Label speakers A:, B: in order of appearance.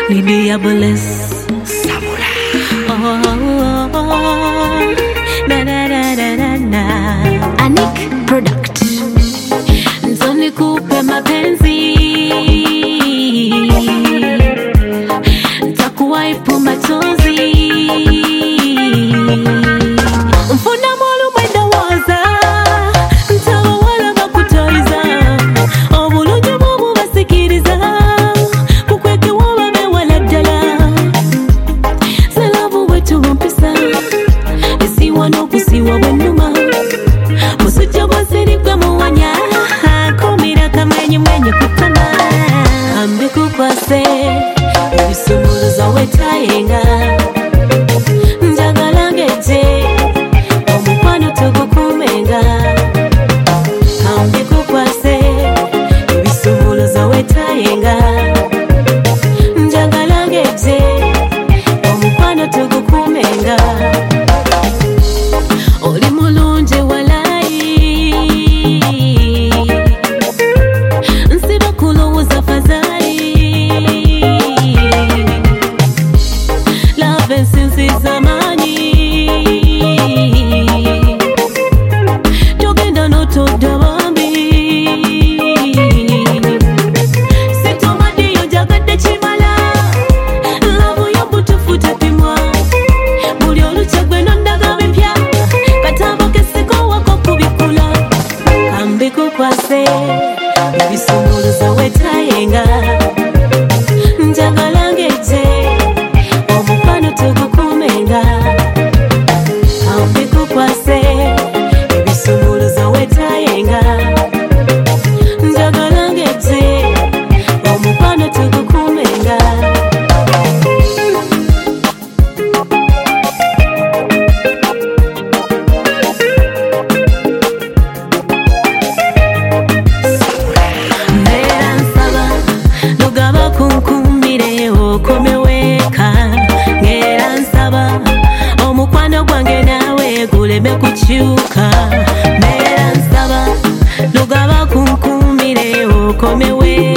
A: ni Diaboless Samula. Na na na na na na. Anik Product. Nzoni kupe mapenzi, ntakuwaipu machozi. Mfuna molu mwenda waza, ntawa wala bakutoiza. Obulungi bubu basikiriza, kukweke wababe wala dala. Salavu wetu wampisa, isiwa no kusiwa wenuma. Musujja bwasiri kwa muwanya, kumira kamenye mwenye kutama. Kambi kukwase, ebisumuluza wetayenga. Njagala ngeje, omukwano tugukumenga. Kambi kukwase, ebisumuluza wetayenga. Njagala ngeje, omukwano tugukumenga. Oli mulungi walai, nsiba kulowooza fazali. Love ensinziza amaanyi, togenda n'otodda bambi. Sitomaddeyo njagadde kimala, love yo butufu tepimwa. Buli olukya gwe nondaga bipya, katambo keseko wako kubikula. Kambi kukwase, ebisumuluza wetayenga. Njagala ngeje, omukwano tugukumenga. Kambi kukwase, ebisumuluza wetayenga. Njagala ngeje, omukwano tugukumenga. Mbera nsaba lugaba kunkumire okomeweka. Ngera nsaba omukwano gwange nawe guleme kukyuka. Mbera nsaba lugaba kunkumire okomewe